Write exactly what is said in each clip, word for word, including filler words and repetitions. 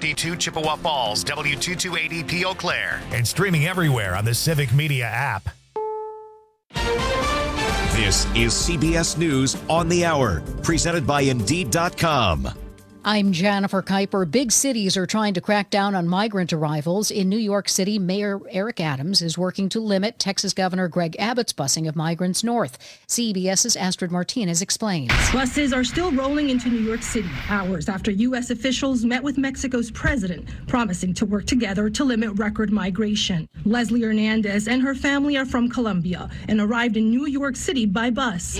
fifty-two Chippewa Falls, W two two eight zero P Eau Claire. And streaming everywhere on the Civic Media app. This is C B S News on the Hour, presented by Indeed dot com. I'm Jennifer Kuiper. Big cities are trying to crack down on migrant arrivals. In New York City, Mayor Eric Adams is working to limit Texas Governor Greg Abbott's busing of migrants north. CBS's Astrid Martinez explains. Buses are still rolling into New York City hours after U S officials met with Mexico's president, promising to work together to limit record migration. Leslie Hernandez and her family are from Colombia and arrived in New York City by bus.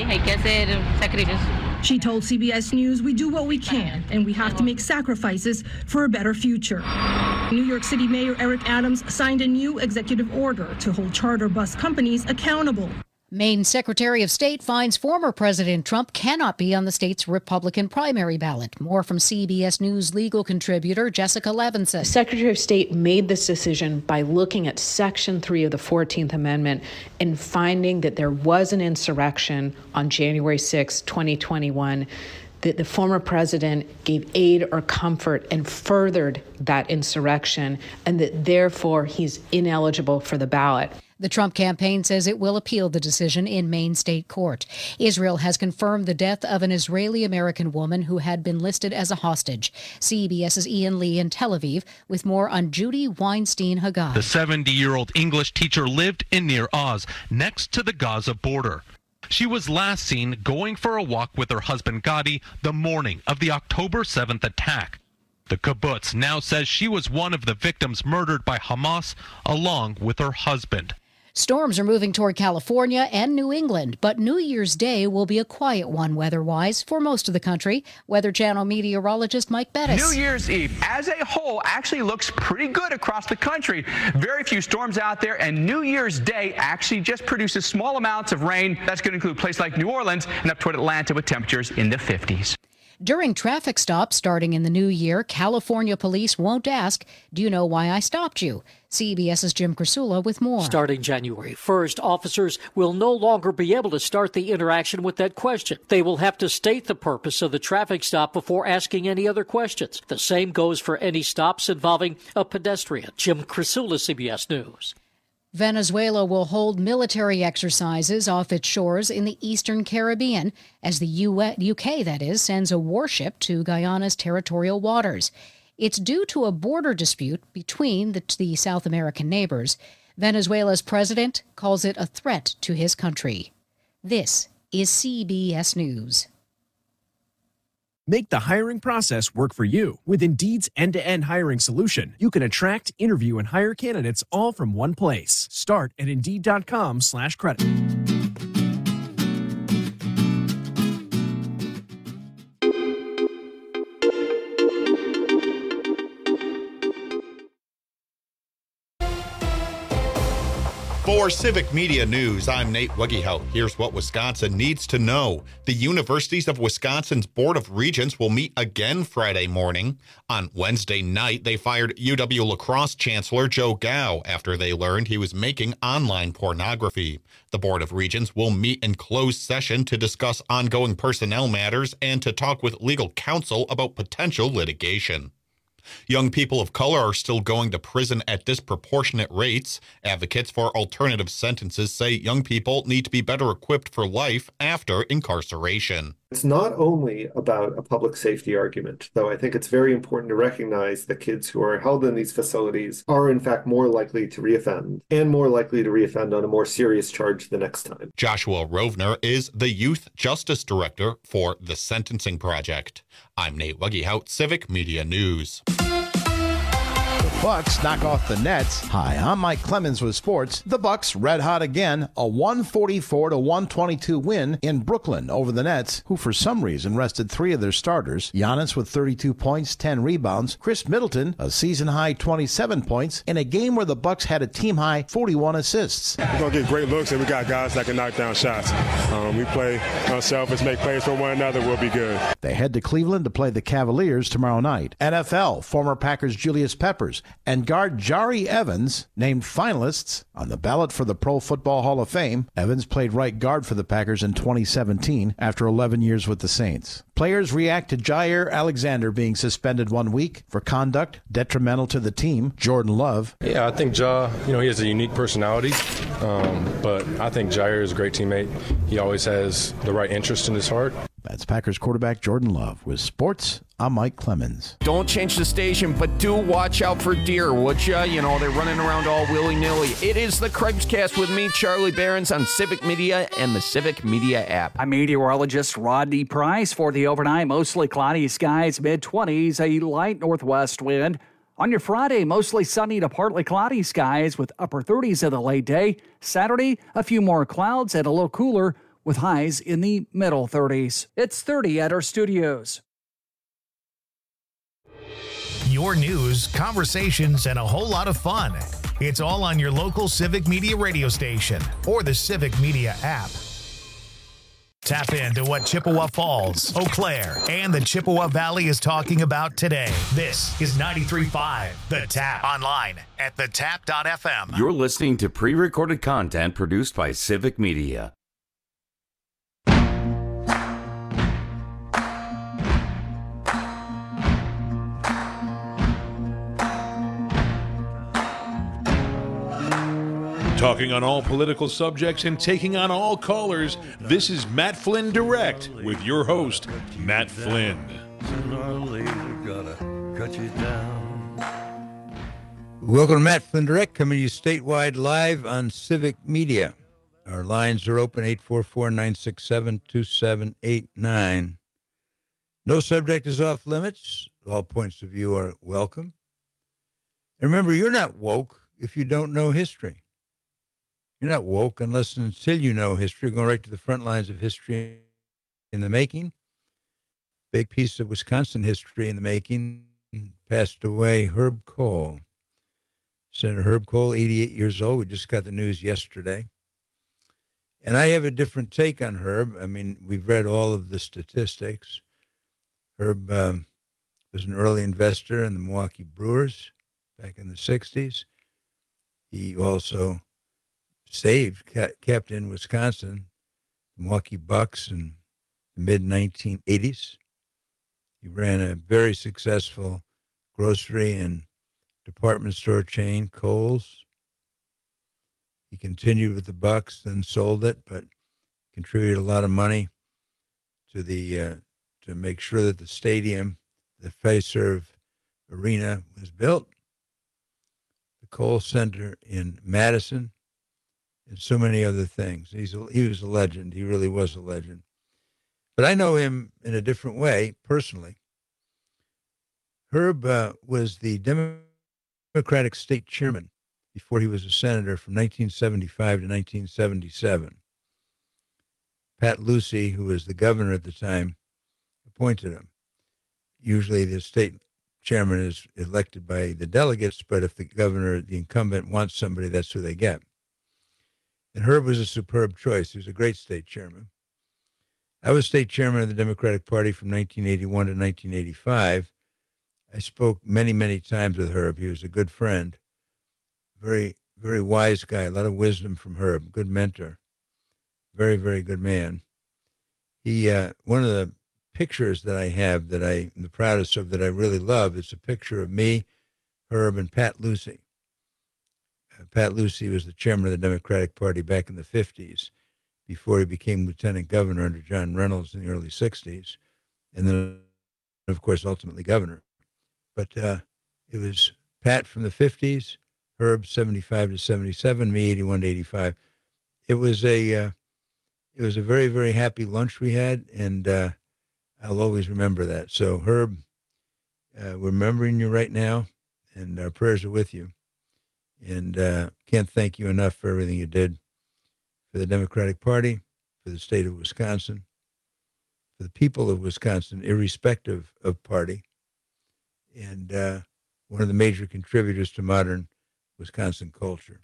She told C B S News, "We do what we can, and we have to make sacrifices for a better future." New York City Mayor Eric Adams signed a new executive order to hold charter bus companies accountable. Maine Secretary of State finds former President Trump cannot be on the state's Republican primary ballot. More from C B S News legal contributor Jessica Levinson. The Secretary of State made this decision by looking at Section three of the fourteenth Amendment and finding that there was an insurrection on January sixth, twenty twenty-one, that the former president gave aid or comfort and furthered that insurrection, and that therefore he's ineligible for the ballot. The Trump campaign says it will appeal the decision in Maine state court. Israel has confirmed the death of an Israeli-American woman who had been listed as a hostage. CBS's Ian Lee in Tel Aviv with more on Judy Weinstein-Haggad. The seventy-year-old English teacher lived in Nir Oz, next to the Gaza border. She was last seen going for a walk with her husband Gadi the morning of the October seventh attack. The kibbutz now says she was one of the victims murdered by Hamas along with her husband. Storms are moving toward California and New England, but New Year's Day will be a quiet one weather-wise for most of the country. Weather Channel meteorologist Mike Bettis. New Year's Eve, as a whole, actually looks pretty good across the country. Very few storms out there, and New Year's Day actually just produces small amounts of rain. That's going to include places like New Orleans and up toward Atlanta with temperatures in the fifties. During traffic stops starting in the new year, California police won't ask, "Do you know why I stopped you?" CBS's Jim Krasula with more. Starting January first, officers will no longer be able to start the interaction with that question. They will have to state the purpose of the traffic stop before asking any other questions. The same goes for any stops involving a pedestrian. Jim Krasula, C B S News. Venezuela will hold military exercises off its shores in the eastern Caribbean as the U K, that is, sends a warship to Guyana's territorial waters. It's due to a border dispute between the, the South American neighbors. Venezuela's president calls it a threat to his country. This is C B S News. Make the hiring process work for you. With Indeed's end-to-end hiring solution, you can attract, interview, and hire candidates all from one place. Start at Indeed.com slash credit. For Civic Media News, I'm Nate Wuggehout. Here's what Wisconsin needs to know. The Universities of Wisconsin's Board of Regents will meet again Friday morning. On Wednesday night, they fired U W-La Crosse Chancellor Joe Gao after they learned he was making online pornography. The Board of Regents will meet in closed session to discuss ongoing personnel matters and to talk with legal counsel about potential litigation. Young people of color are still going to prison at disproportionate rates. Advocates for alternative sentences say young people need to be better equipped for life after incarceration. It's not only about a public safety argument, though I think it's very important to recognize that kids who are held in these facilities are in fact more likely to reoffend and more likely to reoffend on a more serious charge the next time. Joshua Rovner is the Youth Justice Director for the Sentencing Project. I'm Nate Wuggehout, Civic Media News. Bucks knock off the Nets. Hi, I'm Mike Clemens with sports. The Bucks red hot again, a one forty-four to one twenty-two win in Brooklyn over the Nets, who for some reason rested three of their starters. Giannis with thirty-two points, ten rebounds. Chris Middleton, a season-high twenty-seven points, in a game where the Bucks had a team-high forty-one assists. We're going to get great looks, and we got guys that can knock down shots. Um, we play unselfish, make plays for one another, we'll be good. They head to Cleveland to play the Cavaliers tomorrow night. N F L, former Packers Julius Peppers Clippers. And guard Jari Evans named finalists on the ballot for the Pro Football Hall of Fame. Evans played right guard for the Packers in twenty seventeen after eleven years with the Saints. Players react to Jair Alexander being suspended one week for conduct detrimental to the team. Jordan Love. Yeah, I think Ja, you know, he has a unique personality, um, but I think Jair is a great teammate. He always has the right interest in his heart. That's Packers quarterback Jordan Love. With sports, I'm Mike Clemens. Don't change the station, but do watch out for deer, would ya? You know, they're running around all willy-nilly. It is the Krebscast with me, Charlie Behrens, on Civic Media and the Civic Media app. I'm meteorologist Rodney Price for the overnight. Mostly cloudy skies, mid-twenties, a light northwest wind. On your Friday, mostly sunny to partly cloudy skies with upper thirties in the late day. Saturday, a few more clouds and a little cooler with highs in the middle thirties. It's thirty at our studios. Your news, conversations, and a whole lot of fun. It's all on your local Civic Media radio station or the Civic Media app. Tap into what Chippewa Falls, Eau Claire, and the Chippewa Valley is talking about today. This is ninety-three point five The Tap. Online at the tap dot f m. You're listening to pre-recorded content produced by Civic Media. Talking on all political subjects and taking on all callers, this is Matt Flynn Direct with your host, Matt Flynn. Welcome to Matt Flynn Direct, coming to you statewide live on Civic Media. Our lines are open, eight four four, nine six seven, two seven eight nine. No subject is off limits. All points of view are welcome. And remember, you're not woke if you don't know history. You're not woke unless and until you know history. Going right to the front lines of history in the making. Big piece of Wisconsin history in the making. Passed away, Herb Kohl. Senator Herb Kohl, eighty-eight years old. We just got the news yesterday. And I have a different take on Herb. I mean, we've read all of the statistics. Herb um, was an early investor in the Milwaukee Brewers back in the sixties. He also saved, kept in Wisconsin, the Milwaukee Bucks in the mid nineteen eighties. He ran a very successful grocery and department store chain, Kohl's. He continued with the Bucks, then sold it, but contributed a lot of money to the uh, to make sure that the stadium, the Fiserv Arena, was built. The Kohl Center in Madison, and so many other things. He's a, he was a legend. He really was a legend. But I know him in a different way, personally. Herb uh, was the Democratic state chairman before he was a senator from nineteen seventy-five to nineteen seventy-seven. Pat Lucy, who was the governor at the time, appointed him. Usually the state chairman is elected by the delegates, but if the governor, the incumbent, wants somebody, that's who they get. And Herb was a superb choice. He was a great state chairman. I was state chairman of the Democratic Party from nineteen eighty-one to nineteen eighty-five. I spoke many, many times with Herb. He was a good friend, very, very wise guy, a lot of wisdom from Herb, good mentor, very, very good man. He, uh, one of the pictures that I have that I am the proudest of, that I really love, is a picture of me, Herb, and Pat Lucy. Pat Lucy was the chairman of the Democratic Party back in the fifties, before he became lieutenant governor under John Reynolds in the early sixties, and then, of course, ultimately governor. But uh, it was Pat from the fifties, Herb seventy-five to seventy-seven, me eighty-one to eighty-five. It was a uh, it was a very, very happy lunch we had, and uh, I'll always remember that. So, Herb, uh, we're remembering you right now, and our prayers are with you. And uh, can't thank you enough for everything you did for the Democratic Party, for the state of Wisconsin, for the people of Wisconsin, irrespective of party, and uh, one of the major contributors to modern Wisconsin culture.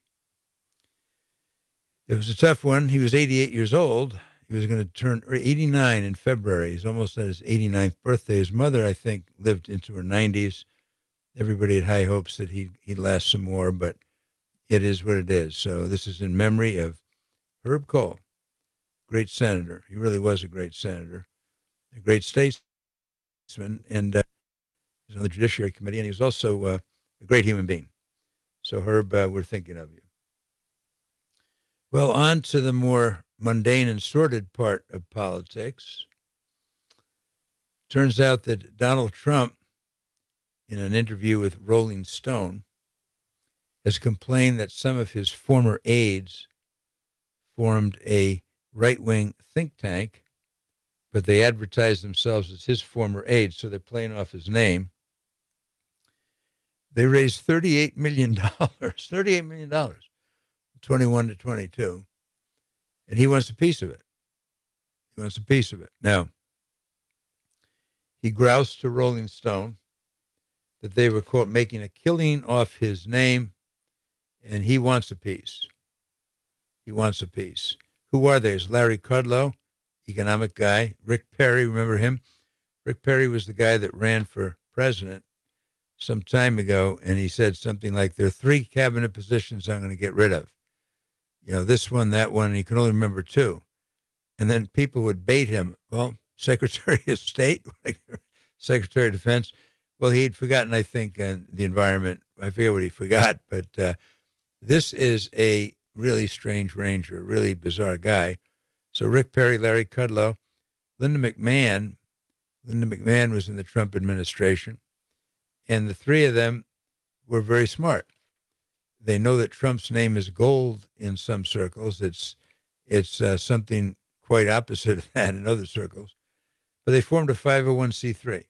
It was a tough one. He was eighty-eight years old. He was going to turn eighty-nine in February. He's almost at his eighty-ninth birthday. His mother, I think, lived into her nineties. everybody had high hopes that he, he'd last some more, but it is what it is. So this is in memory of Herb Kohl, great senator. He really was a great senator, a great statesman, and uh, he was on the Judiciary Committee, and he was also uh, a great human being. So, Herb, uh, we're thinking of you. Well, on to the more mundane and sordid part of politics. Turns out that Donald Trump, in an interview with Rolling Stone, has complained that some of his former aides formed a right-wing think tank, but they advertised themselves as his former aides, so they're playing off his name. They raised thirty-eight million dollars, thirty-eight million dollars, twenty-one to twenty-two, and he wants a piece of it. He wants a piece of it. Now, he groused to Rolling Stone that they were, quote, making a killing off his name, and he wants a piece. He wants a piece. Who are they? It's Larry Kudlow, economic guy. Rick Perry, remember him? Rick Perry was the guy that ran for president some time ago, and he said something like, there are three cabinet positions I'm going to get rid of. You know, this one, that one, and he can only remember two. And then people would bait him. Well, Secretary of State, Secretary of Defense. Well, he'd forgotten, I think, uh, the environment. I forget what he forgot, but uh, this is a really strange ranger, really bizarre guy. So Rick Perry, Larry Kudlow, Linda McMahon. Linda McMahon was in the Trump administration. And the three of them were very smart. They know that Trump's name is gold in some circles. It's it's uh, something quite opposite of that in other circles. But they formed a five oh one c three.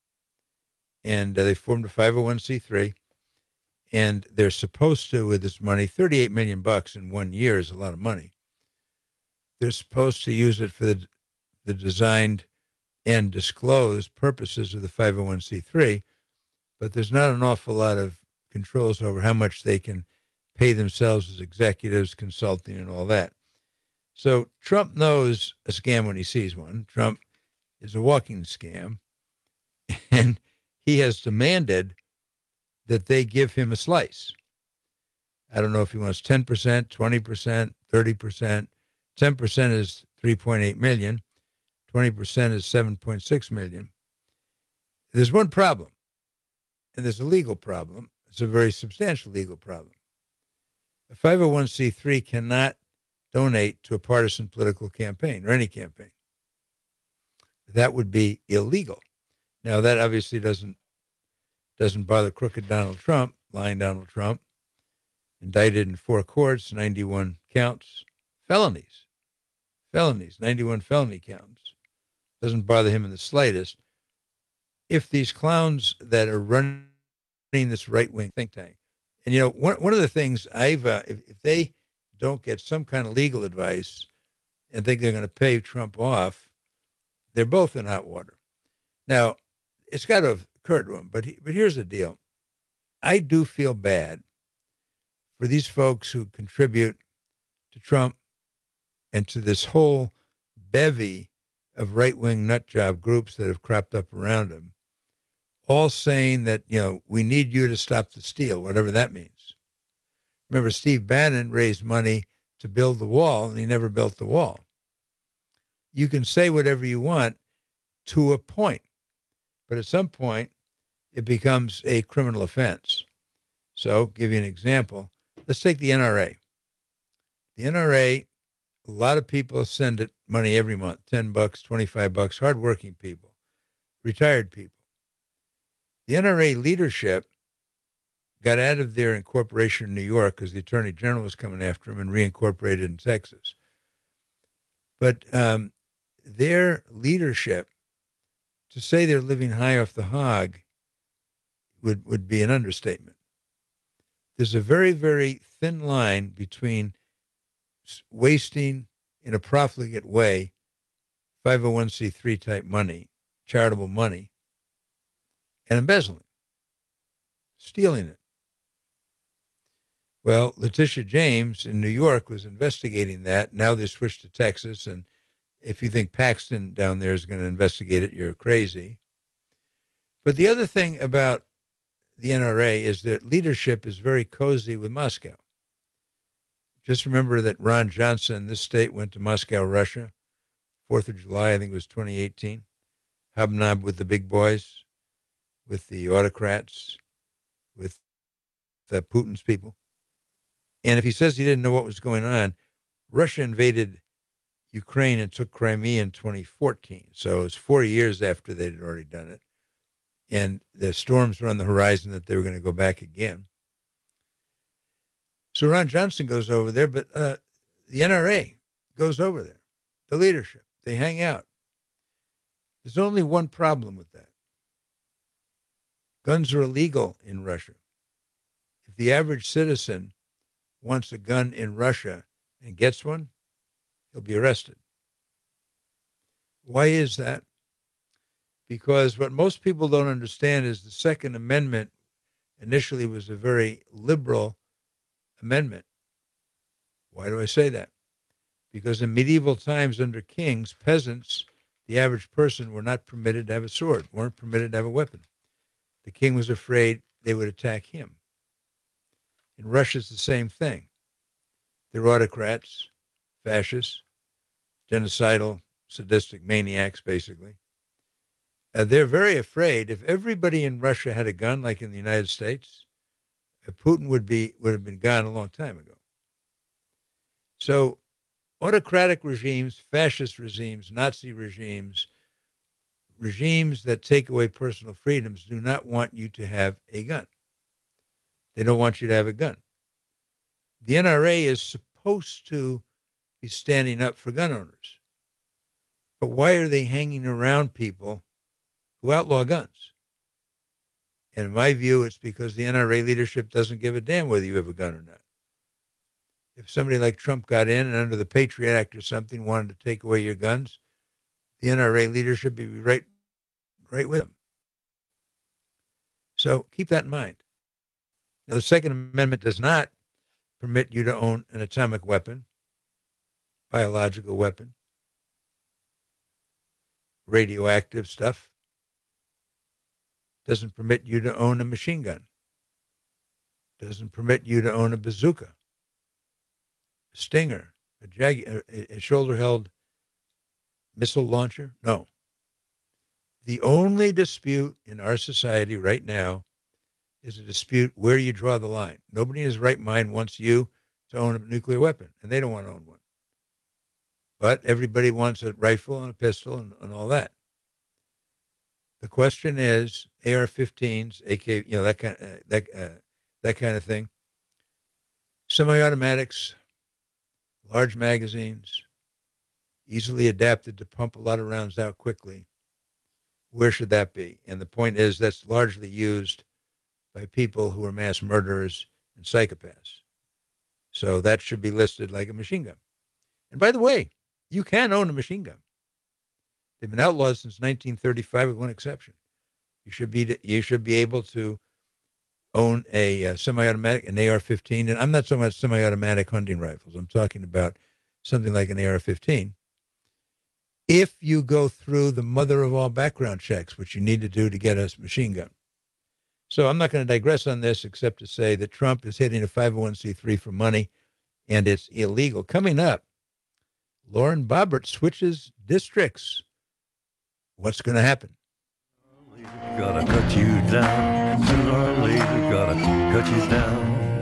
And uh, they formed a five oh one c three. And they're supposed to, with this money, thirty-eight million bucks in one year is a lot of money. They're supposed to use it for the, the designed and disclosed purposes of the five oh one c three. But there's not an awful lot of controls over how much they can pay themselves as executives, consulting, and all that. So Trump knows a scam when he sees one. Trump is a walking scam, and he has demanded that they give him a slice. I don't know if he wants ten percent, twenty percent, thirty percent. ten percent is three point eight million. twenty percent is seven point six million. There's one problem. And there's a legal problem. It's a very substantial legal problem. A five oh one c three cannot donate to a partisan political campaign or any campaign. That would be illegal. Now, that obviously doesn't doesn't bother crooked Donald Trump, lying Donald Trump, indicted in four courts, ninety-one counts, felonies, felonies, ninety-one felony counts. Doesn't bother him in the slightest. If these clowns that are running this right-wing think tank, and, you know, one, one of the things I've, uh, if, if they don't get some kind of legal advice and think they're going to pay Trump off, they're both in hot water. Now, it's got to have occurred to them, but, he, but here's the deal. I do feel bad for these folks who contribute to Trump and to this whole bevy of right-wing nutjob groups that have cropped up around him, all saying that, you know, we need you to stop the steal, whatever that means. Remember, Steve Bannon raised money to build the wall, and he never built the wall. You can say whatever you want to a point, but at some point, it becomes a criminal offense. So, give you an example. Let's take the N R A. The N R A, a lot of people send it money every month, ten bucks, twenty-five bucks, hardworking people, retired people. The N R A leadership got out of their incorporation in New York because the Attorney General was coming after them and reincorporated in Texas. But um, their leadership, to say they're living high off the hog would, would be an understatement. There's a very, very thin line between wasting in a profligate way five oh one c three type money, charitable money, and embezzling, stealing it. Well, Letitia James in New York was investigating that. Now they switched to Texas, and if you think Paxton down there is going to investigate it, you're crazy. But the other thing about the N R A is that leadership is very cozy with Moscow. Just remember that Ron Johnson, this state, went to Moscow, Russia, fourth of July, I think it was twenty eighteen, hobnobbed with the big boys, with the autocrats, with the Putin's people. And if he says he didn't know what was going on, Russia invaded Ukraine and took Crimea in twenty fourteen. So it's four years after they'd already done it. And the storms were on the horizon that they were going to go back again. So Ron Johnson goes over there, but uh, the N R A goes over there, the leadership. They hang out. There's only one problem with that. Guns are illegal in Russia. If the average citizen wants a gun in Russia and gets one, he'll be arrested. Why is that? Because what most people don't understand is the Second Amendment initially was a very liberal amendment. Why do I say that? Because in medieval times under kings, peasants, the average person, were not permitted to have a sword, weren't permitted to have a weapon. The king was afraid they would attack him. In Russia, it's the same thing. They're autocrats, fascists, genocidal, sadistic maniacs, basically. Uh, they're very afraid. If everybody in Russia had a gun, like in the United States, uh, Putin would be would have been gone a long time ago. So, autocratic regimes, fascist regimes, Nazi regimes, regimes that take away personal freedoms do not want you to have a gun. They don't want you to have a gun. The N R A is supposed to be standing up for gun owners. But why are they hanging around people who outlaw guns? And in my view, it's because the N R A leadership doesn't give a damn whether you have a gun or not. If somebody like Trump got in and under the Patriot Act or something wanted to take away your guns, the N R A leadership would be right, right with them. So keep that in mind. Now, the Second Amendment does not permit you to own an atomic weapon, biological weapon, radioactive stuff. Doesn't permit you to own a machine gun. Doesn't permit you to own a bazooka, a Stinger, a, jag- a, a shoulder-held missile launcher. No. The only dispute in our society right now is a dispute where you draw the line. Nobody in his right mind wants you to own a nuclear weapon, and they don't want to own one. But everybody wants a rifle and a pistol and, and all that. The question is A R fifteens, A K, you know, that kind of, uh, that uh, that kind of thing. Semi-automatics, large magazines, easily adapted to pump a lot of rounds out quickly. Where should that be? And the point is that's largely used by people who are mass murderers and psychopaths. So that should be listed like a machine gun. And by the way, you can own a machine gun. They've been outlawed since nineteen thirty-five with one exception. You should be you should be able to own a uh, semi-automatic, an A R fifteen. And I'm not talking about semi-automatic hunting rifles. I'm talking about something like an A R fifteen. If you go through the mother of all background checks, which you need to do to get a machine gun. So I'm not going to digress on this except to say that Trump is hitting a five oh one c three for money, and it's illegal. Coming up, Lauren Boebert switches districts. What's going to happen? Gotta cut you down. Sooner or later, gotta cut you down.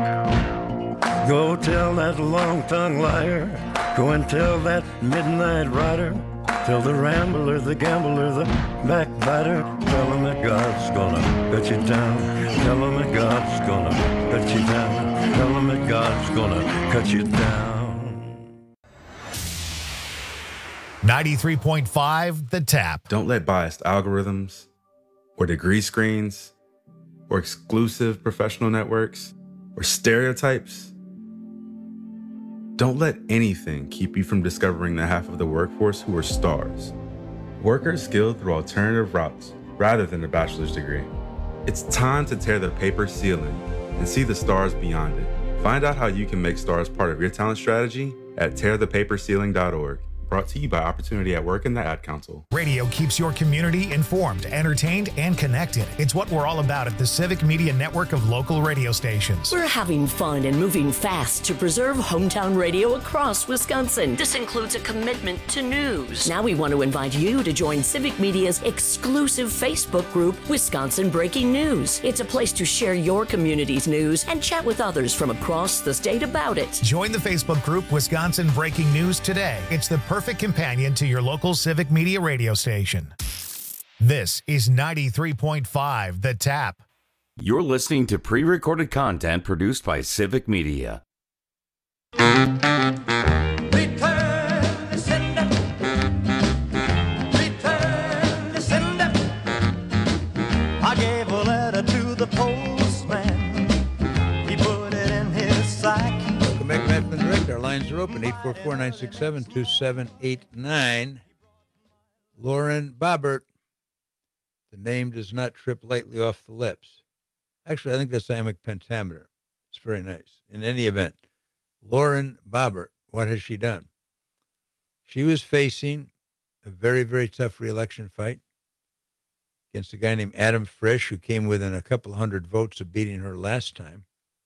Go tell that long-tongued liar. Go and tell that midnight rider. Tell the rambler, the gambler, the backbiter. Tell him that God's gonna cut you down. Tell him that God's gonna cut you down. Tell him that God's gonna cut you down. ninety-three point five The Tap. Don't let biased algorithms or degree screens or exclusive professional networks or stereotypes, don't let anything keep you from discovering the half of the workforce who are stars. Workers skilled through alternative routes rather than a bachelor's degree. It's time to tear the paper ceiling and see the stars beyond it. Find out how you can make stars part of your talent strategy at tear the paper ceiling dot org. Brought to you by Opportunity at Work and the Ad Council. Radio keeps your community informed, entertained, and connected. It's what we're all about at the Civic Media Network of local radio stations. We're having fun and moving fast to preserve hometown radio across Wisconsin. This includes a commitment to news. Now we want to invite you to join Civic Media's exclusive Facebook group, Wisconsin Breaking News. It's a place to share your community's news and chat with others from across the state about it. Join the Facebook group Wisconsin Breaking News today. It's the perfect companion to your local Civic Media radio station. This is ninety-three point five The Tap. You're listening to pre-recorded content produced by Civic Media. Lines are open, eight four four, nine six seven, two seven eight nine. Lauren Boebert. The name does not trip lightly off the lips. Actually, I think that's iambic pentameter. It's very nice. In any event, Lauren Boebert, what has she done? She was facing a very, very tough re-election fight against a guy named Adam Frisch, who came within a couple hundred votes of beating her last time.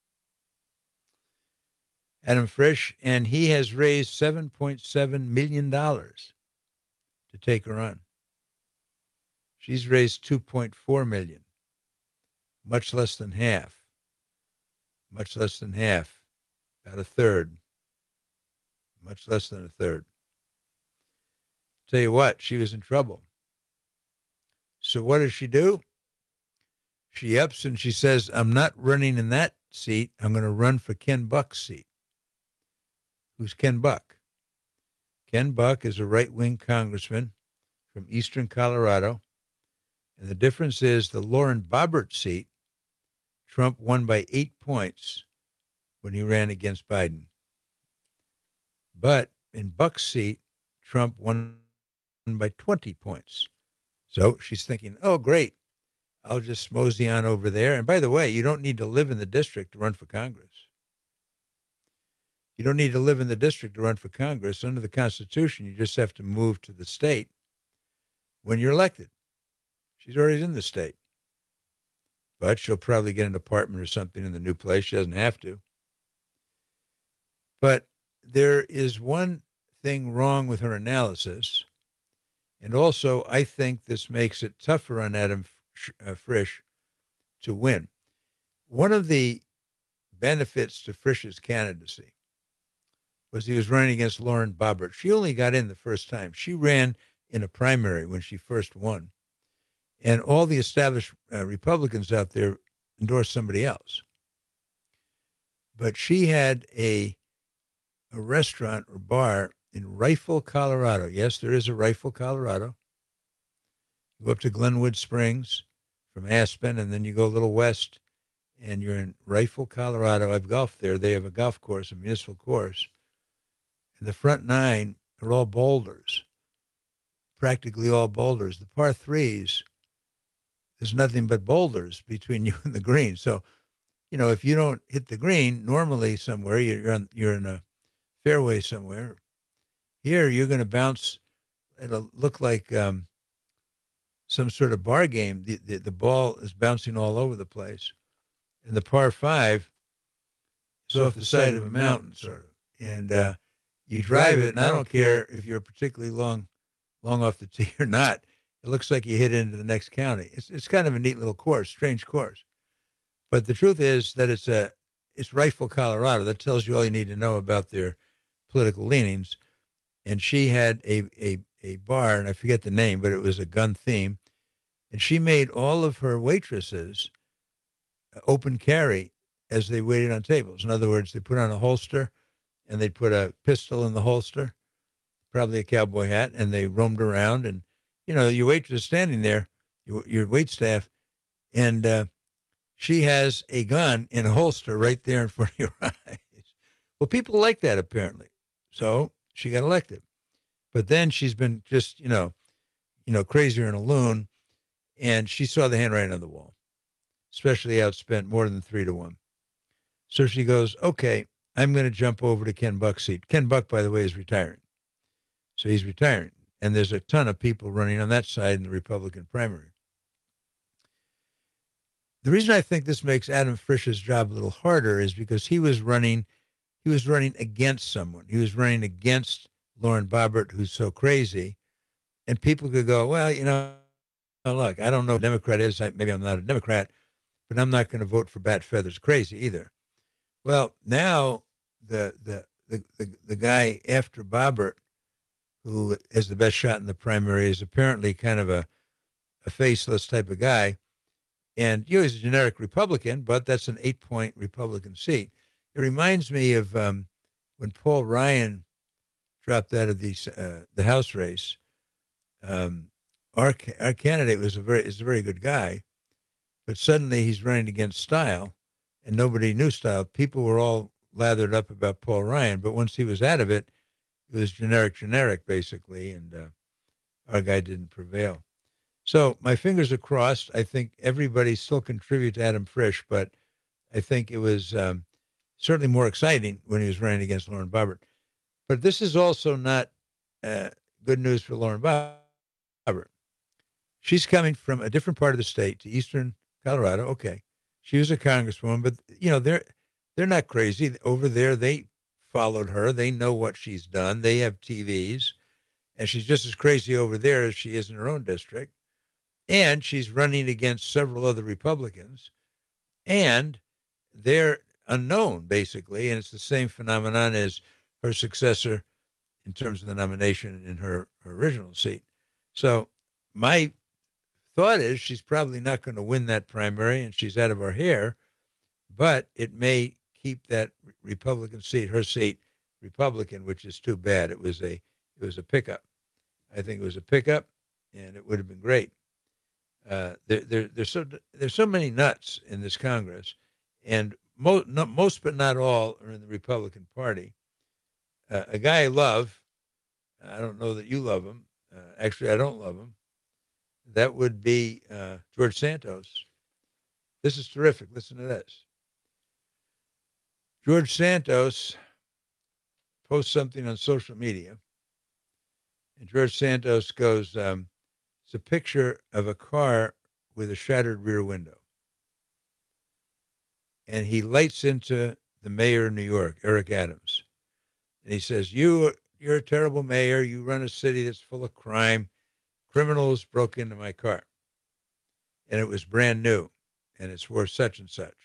Adam Frisch, and he has raised seven point seven million dollars to take her on. She's raised two point four million dollars, much less than half, much less than half, about a third, much less than a third. Tell you what, she was in trouble. So what does she do? She ups and she says, I'm not running in that seat. I'm going to run for Ken Buck's seat. Who's Ken Buck? Ken Buck is a right-wing congressman from eastern Colorado. And the difference is the Lauren Boebert seat, Trump won by eight points when he ran against Biden. But in Buck's seat, Trump won by twenty points. So she's thinking, oh, great, I'll just mosey on over there. And by the way, you don't need to live in the district to run for Congress. You don't need to live in the district to run for Congress. Under the Constitution, you just have to move to the state when you're elected. She's already in the state. But she'll probably get an apartment or something in the new place. She doesn't have to. But there is one thing wrong with her analysis. And also, I think this makes it tougher on Adam Frisch to win. One of the benefits to Frisch's candidacy was he was running against Lauren Boebert. She only got in the first time. She ran in a primary when she first won. And all the established uh, Republicans out there endorsed somebody else. But she had a, a restaurant or bar in Rifle, Colorado. Yes, there is a Rifle, Colorado. You go up to Glenwood Springs from Aspen, and then you go a little west, and you're in Rifle, Colorado. I've golfed there. They have a golf course, a municipal course. And the front nine are all boulders, practically all boulders. The par threes, there's nothing but boulders between you and the green. So, you know, if you don't hit the green, normally somewhere, you're on, you're in a fairway somewhere. Here, you're going to bounce. It'll look like um, some sort of bar game. The, the, the ball is bouncing all over the place. And the par five is off the side of a mountain, sort of. And uh, you drive it, and I don't care if you're particularly long, long off the tee or not. It looks like you hit into the next county. It's it's kind of a neat little course, strange course. But the truth is that it's a it's Rifle, Colorado. That tells you all you need to know about their political leanings. And she had a a a bar, and I forget the name, but it was a gun theme. And she made all of her waitresses open carry as they waited on tables. In other words, they put on a holster, and they'd put a pistol in the holster, probably a cowboy hat, and they roamed around. And, you know, your waitress is standing there, your, your wait staff, and uh, she has a gun in a holster right there in front of your eyes. Well, people like that, apparently. So she got elected. But then she's been just, you know, you know, crazier than a loon, and she saw the handwriting on the wall, especially outspent more than three to one. So she goes, okay, I'm going to jump over to Ken Buck's seat. Ken Buck, by the way, is retiring. So he's retiring. And there's a ton of people running on that side in the Republican primary. The reason I think this makes Adam Frisch's job a little harder is because he was running, he was running against someone. He was running against Lauren Boebert, who's so crazy. And people could go, well, you know, look, I don't know what a Democrat is. Maybe I'm not a Democrat, but I'm not going to vote for Bat Feathers Crazy either. Well, now the the the the, the guy after Boebert, who is the best shot in the primary, is apparently kind of a, a faceless type of guy. And you know, he's a generic Republican, but that's an eight-point Republican seat. It reminds me of um, when Paul Ryan dropped out of the, uh, the House race. Um, our our candidate was a very is a very good guy, but suddenly he's running against Style, and nobody knew Style. People were all lathered up about Paul Ryan, but once he was out of it, it was generic, generic, basically, and uh, our guy didn't prevail. So my fingers are crossed. I think everybody still contribute to Adam Frisch, but I think it was um, certainly more exciting when he was running against Lauren Boebert. But this is also not uh, good news for Lauren Boebert. She's coming from a different part of the state to eastern Colorado. Okay, she was a congresswoman, but you know they're they're not crazy over there. They followed her. They know what she's done. They have T Vs, and she's just as crazy over there as she is in her own district. And she's running against several other Republicans, and they're unknown, basically. And it's the same phenomenon as her successor in terms of the nomination in her, her original seat. So my thought is she's probably not going to win that primary, and she's out of our hair, but it may keep that Republican seat, her seat, Republican, which is too bad. It was a it was a pickup. I think it was a pickup, and it would have been great. Uh, there, there, there's so there's so many nuts in this Congress, and most, no, most but not all are in the Republican Party. Uh, a guy I love, I don't know that you love him. Uh, actually, I don't love him. That would be uh, George Santos. This is terrific. Listen to this. George Santos posts something on social media, and George Santos goes, um, it's a picture of a car with a shattered rear window. And he lights into the mayor of New York, Eric Adams. And he says, you, you're a terrible mayor. You run a city that's full of crime. Criminals broke into my car. And it was brand new. And it's worth such and such.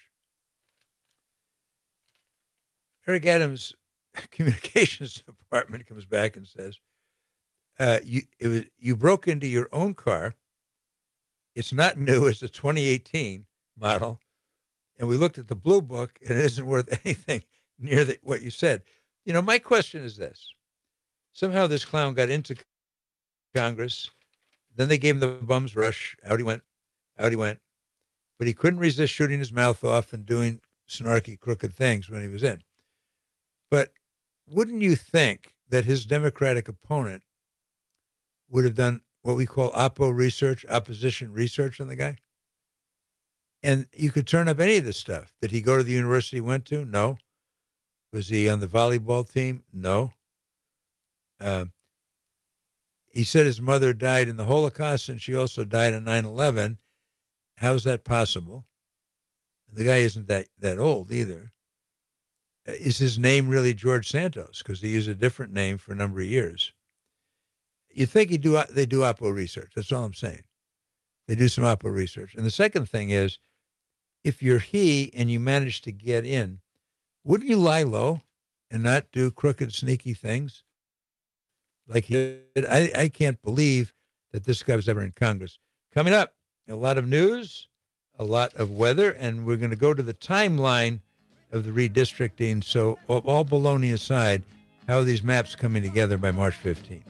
Eric Adams' communications department comes back and says, Uh, you it was, you broke into your own car. It's not new. It's a twenty eighteen model. And we looked at the blue book, and it isn't worth anything near the, what you said. You know, my question is this. Somehow this clown got into Congress. Then they gave him the bum's rush. Out he went. Out he went. But he couldn't resist shooting his mouth off and doing snarky, crooked things when he was in. But wouldn't you think that his Democratic opponent would have done what we call oppo research, opposition research on the guy? And you could turn up any of this stuff. Did he go to the university he went to? No. Was he on the volleyball team? No. Uh, he said his mother died in the Holocaust and she also died in nine eleven. How's that possible? The guy isn't that, that old either. Is his name really George Santos? Because he used a different name for a number of years. You think he do they do oppo research. That's all I'm saying. They do some oppo research. And the second thing is, if you're he and you manage to get in, wouldn't you lie low and not do crooked, sneaky things? Like he did? I, I can't believe that this guy was ever in Congress. Coming up, a lot of news, a lot of weather, and we're going to go to the timeline of the redistricting. So all baloney aside, how are these maps coming together by March fifteenth?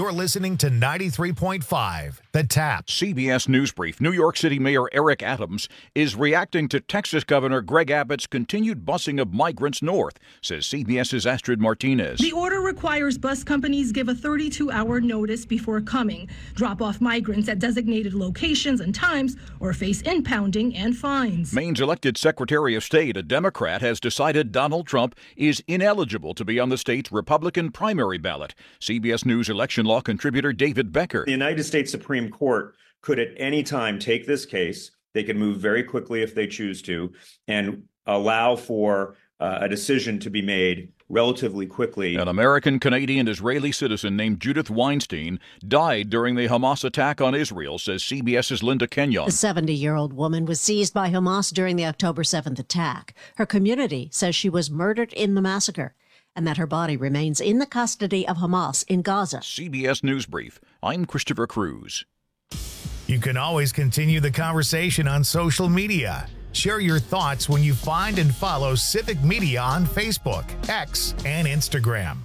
You're listening to ninety-three point five, The Tap. C B S News Brief. New York City Mayor Eric Adams is reacting to Texas Governor Greg Abbott's continued busing of migrants north, says CBS's Astrid Martinez. The order requires bus companies give a thirty-two hour notice before coming, drop off migrants at designated locations and times, or face impounding and fines. Maine's elected Secretary of State, a Democrat, has decided Donald Trump is ineligible to be on the state's Republican primary ballot. C B S News election law contributor David Becker. The United States Supreme Court could at any time take this case. They can move very quickly if they choose to and allow for uh, a decision to be made relatively quickly. An American, Canadian, Israeli citizen named Judith Weinstein died during the Hamas attack on Israel, says CBS's Linda Kenyon. The seventy-year-old woman was seized by Hamas during the October seventh attack. Her community says she was murdered in the massacre and that her body remains in the custody of Hamas in Gaza. C B S News Brief. I'm Christopher Cruz. You can always continue the conversation on social media. Share your thoughts when you find and follow Civic Media on Facebook, X, and Instagram.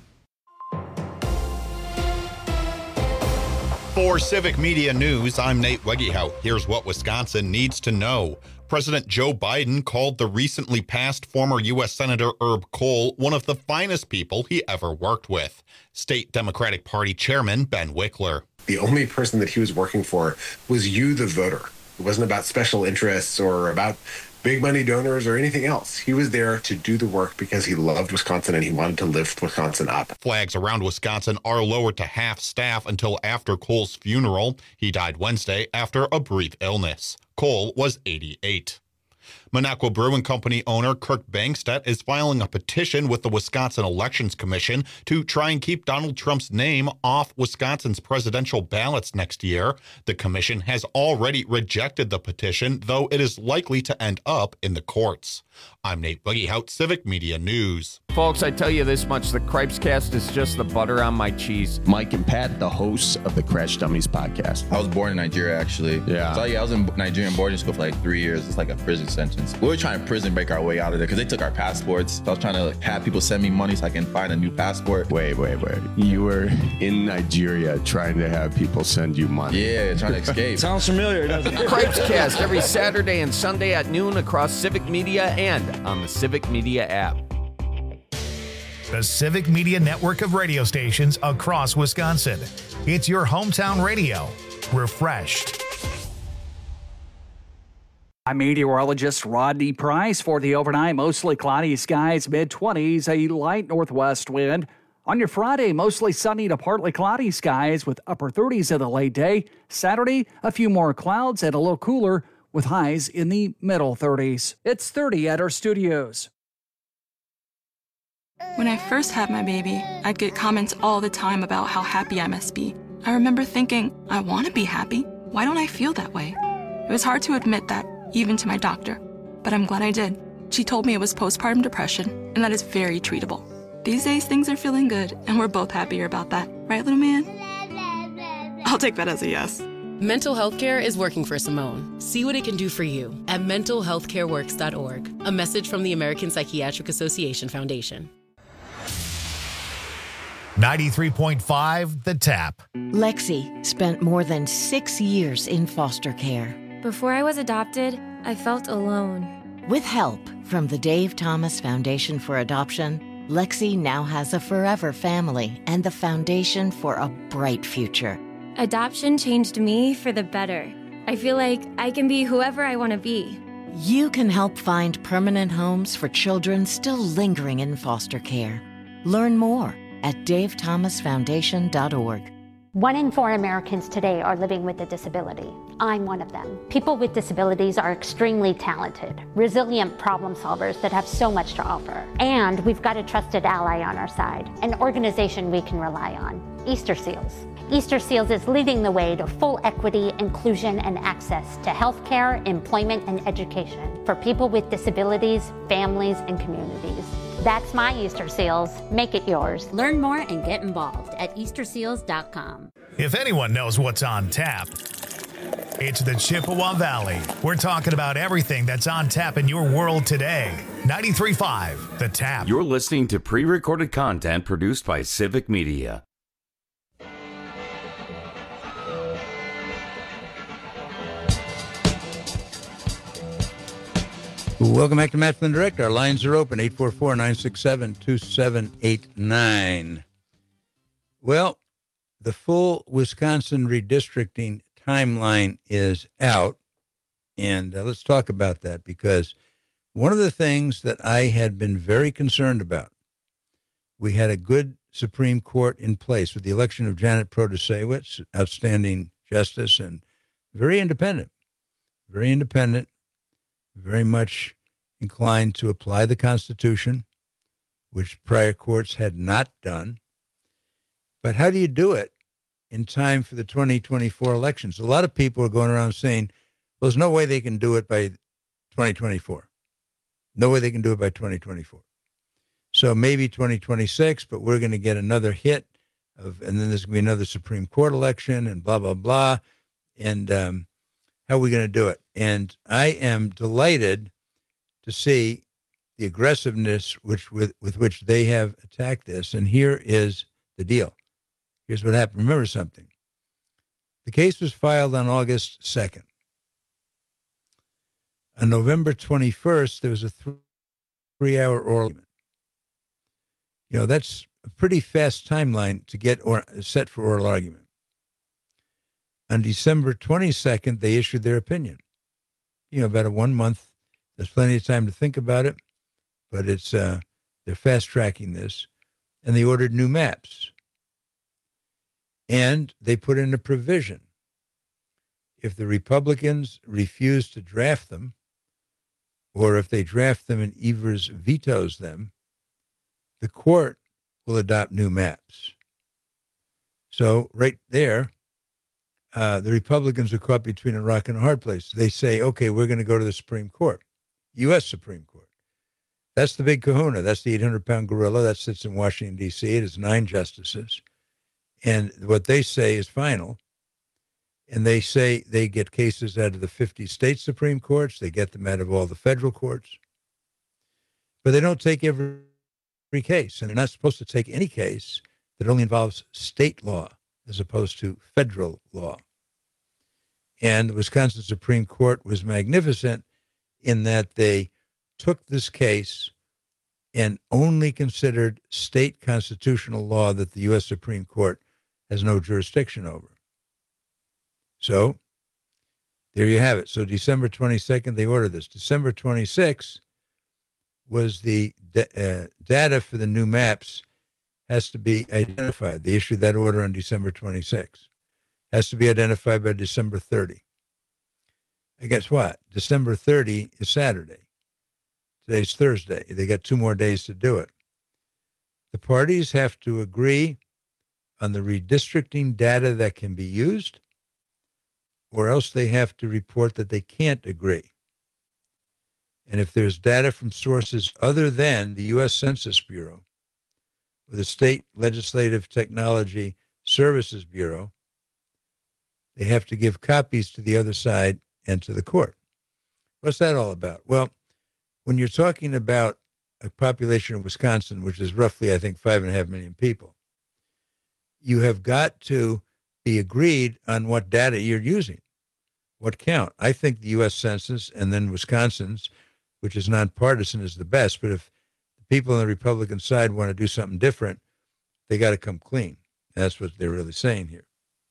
For Civic Media News, I'm Nate Wegehout. Here's what Wisconsin needs to know. President Joe Biden called the recently passed former U S Senator Herb Kohl one of the finest people he ever worked with. State Democratic Party Chairman Ben Wickler. The only person that he was working for was you, the voter. It wasn't about special interests or about big money donors or anything else. He was there to do the work because he loved Wisconsin and he wanted to lift Wisconsin up. Flags around Wisconsin are lowered to half staff until after Kohl's funeral. He died Wednesday after a brief illness. Kohl was eighty-eight. Minocqua Brewing Company owner Kirk Bangstedt is filing a petition with the Wisconsin Elections Commission to try and keep Donald Trump's name off Wisconsin's presidential ballots next year. The commission has already rejected the petition, though it is likely to end up in the courts. I'm Nate Wegehout, Civic Media News. Folks, I tell you this much, the Cripescast is just the butter on my cheese. Mike and Pat, the hosts of the Crash Dummies podcast. I was born in Nigeria, actually. Yeah. So yeah, I was in Nigerian boarding school for like three years. It's like a prison sentence. We were trying to prison break our way out of there because they took our passports. So I was trying to like, have people send me money so I can find a new passport. Wait, wait, wait. You were in Nigeria trying to have people send you money. Yeah, trying to escape. Sounds familiar, doesn't it? Cripescast every Saturday and Sunday at noon across Civic Media and on the Civic Media app. The Civic Media network of radio stations across Wisconsin. It's your hometown radio. Refreshed. I'm meteorologist Rodney Price for the overnight. Mostly cloudy skies, mid twenties, a light northwest wind. On your Friday, mostly sunny to partly cloudy skies with upper thirties in the late day. Saturday, a few more clouds and a little cooler with highs in the middle thirties. It's thirty at our studios. When I first had my baby, I'd get comments all the time about how happy I must be. I remember thinking, I want to be happy. Why don't I feel that way? It was hard to admit that, even to my doctor. But I'm glad I did. She told me it was postpartum depression, and that is very treatable. These days, things are feeling good, and we're both happier about that. Right, little man? I'll take that as a yes. Mental health care is working for Simone. See what it can do for you at mental health care works dot org. A message from the American Psychiatric Association Foundation. ninety-three point five, The Tap. Lexi spent more than six years in foster care. Before I was adopted, I felt alone. With help from the Dave Thomas Foundation for Adoption, Lexi now has a forever family and the foundation for a bright future. Adoption changed me for the better. I feel like I can be whoever I want to be. You can help find permanent homes for children still lingering in foster care. Learn more at dave thomas foundation dot org. One in four Americans today are living with a disability. I'm one of them. People with disabilities are extremely talented, resilient problem solvers that have so much to offer. And we've got a trusted ally on our side, an organization we can rely on, Easter Seals. Easter Seals is leading the way to full equity, inclusion, and access to healthcare, employment, and education for people with disabilities, families, and communities. That's my Easter Seals. Make it yours. Learn more and get involved at easter seals dot com. If anyone knows what's on tap, it's the Chippewa Valley. We're talking about everything that's on tap in your world today. ninety-three point five, The Tap. You're listening to pre-recorded content produced by Civic Media. Welcome back to Matt Flynn Direct. Our lines are open, eight four four, nine six seven, two seven eight nine. Well, the full Wisconsin redistricting timeline is out, and uh, let's talk about that, because one of the things that I had been very concerned about, we had a good Supreme Court in place with the election of Janet Protasiewicz, outstanding justice and very independent, very independent, very much inclined to apply the Constitution, which prior courts had not done. But how do you do it in time for the twenty twenty-four elections? A lot of people are going around saying, well, there's no way they can do it by twenty twenty-four. No way they can do it by twenty twenty-four. So maybe twenty twenty-six, but we're going to get another hit of, and then there's going to be another Supreme Court election and blah, blah, blah. And um, how are we going to do it? And I am delighted to see the aggressiveness which with, with which they have attacked this. And here is the deal. Here's what happened. Remember something. The case was filed on August second. On November twenty-first, there was a th- three-hour oral argument. You know, that's a pretty fast timeline to get or set for oral argument. On December twenty-second, they issued their opinion. You know, about a one month. There's plenty of time to think about it, but it's uh, they're fast-tracking this, and they ordered new maps. And they put in a provision. If the Republicans refuse to draft them, or if they draft them and Evers vetoes them, the court will adopt new maps. So right there, uh, the Republicans are caught between a rock and a hard place. They say, okay, we're going to go to the Supreme Court. U S Supreme Court. That's the big kahuna. That's the eight hundred pound gorilla that sits in Washington, D C. It is nine justices. And what they say is final. And they say they get cases out of the fifty state Supreme Courts. They get them out of all the federal courts. But they don't take every, every case. And they're not supposed to take any case that only involves state law as opposed to federal law. And the Wisconsin Supreme Court was magnificent in that they took this case and only considered state constitutional law that the U S Supreme Court has no jurisdiction over. So there you have it. So December twenty-second, they ordered this. December twenty-sixth was the uh, data for the new maps has to be identified. They issued that order on December twenty-sixth. Has to be identified by December thirtieth. And guess what? December thirtieth is Saturday. Today's Thursday. They got two more days to do it. The parties have to agree on the redistricting data that can be used, or else they have to report that they can't agree. And if there's data from sources other than the U S Census Bureau or the State Legislative Technology Services Bureau, they have to give copies to the other side and to the court. What's that all about? Well, when you're talking about a population of Wisconsin, which is roughly, I think, five and a half million people, you have got to be agreed on what data you're using, what count. I think the U S Census and then Wisconsin's, which is nonpartisan, is the best. But if the people on the Republican side want to do something different, they got to come clean. That's what they're really saying here.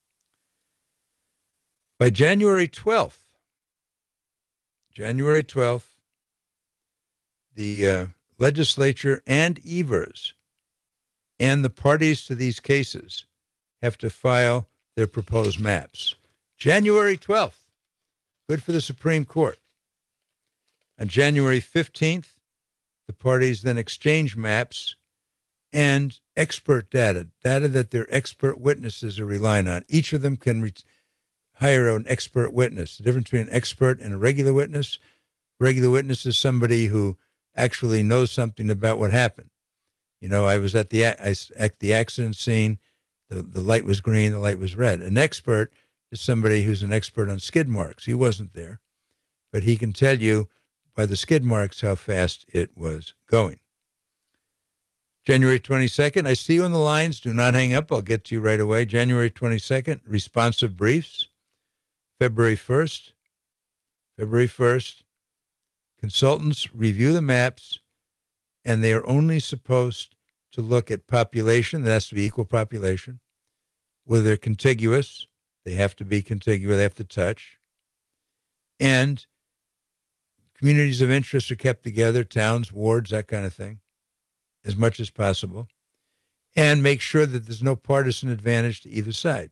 By January twelfth, January twelfth, the uh, legislature and Evers and the parties to these cases have to file their proposed maps. January twelfth, good for the Supreme Court. On January fifteenth, the parties then exchange maps and expert data, data that their expert witnesses are relying on. Each of them can re- hire an expert witness. The difference between an expert and a regular witness, regular witness is somebody who actually knows something about what happened. You know, I was at the I, at the accident scene. The, the light was green, the light was red. An expert is somebody who's an expert on skid marks. He wasn't there, but he can tell you by the skid marks how fast it was going. January twenty-second, I see you on the lines. Do not hang up. I'll get to you right away. January twenty-second, responsive briefs. February first, February first, Consultants review the maps, and they are only supposed to look at population. That has to be equal population. Whether they're contiguous, they have to be contiguous, they have to touch. And communities of interest are kept together, towns, wards, that kind of thing, as much as possible. And make sure that there's no partisan advantage to either side.